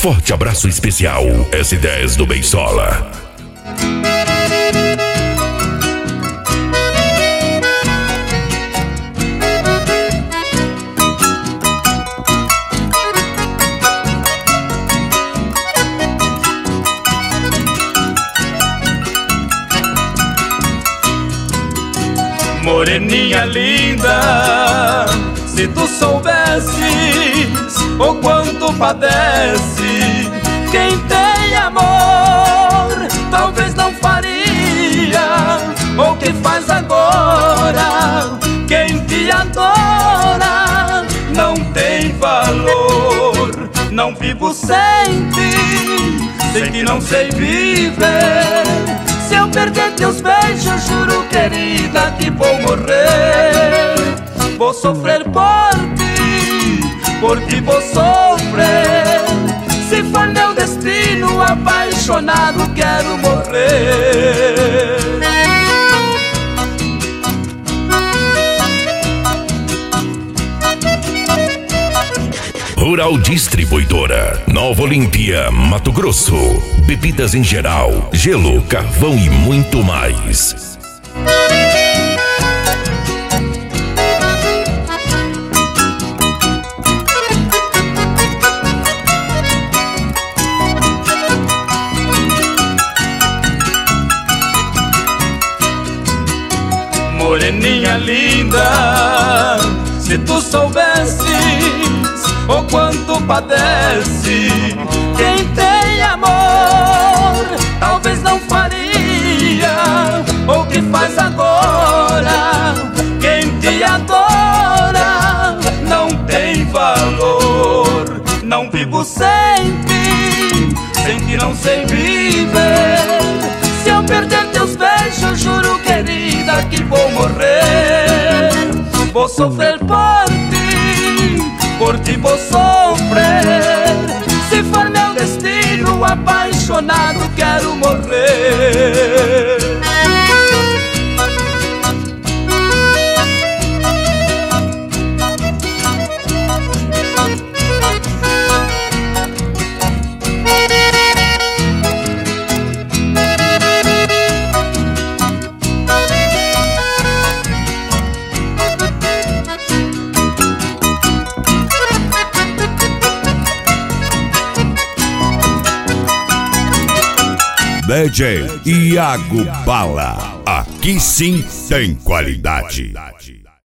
Forte abraço especial, S10 do Beisola. Moreninha linda, se tu soubesses o quanto padece quem tem amor, talvez não faria o que faz agora. Quem te adora não tem valor. Não vivo sem ti não sei viver. Se eu perder teus beijos, juro, querida, que vou morrer. Vou sofrer por ti vou sofrer. Se for meu destino, apaixonado quero morrer. Rural Distribuidora, Nova Olímpia, Mato Grosso. Bebidas em geral, gelo, carvão e muito mais. Moreninha linda, se tu soubesses o quanto padece quem tem amor, talvez não faria o que faz agora. Quem te adora não tem valor. Não vivo sem ti não sei viver. Se eu perder teus beijos, juro, querida, que vou morrer. Vou sofrer por ti vou sofrer. Se for meu destino, apaixonado quero morrer. DJ Iago Bala, aqui sim tem qualidade.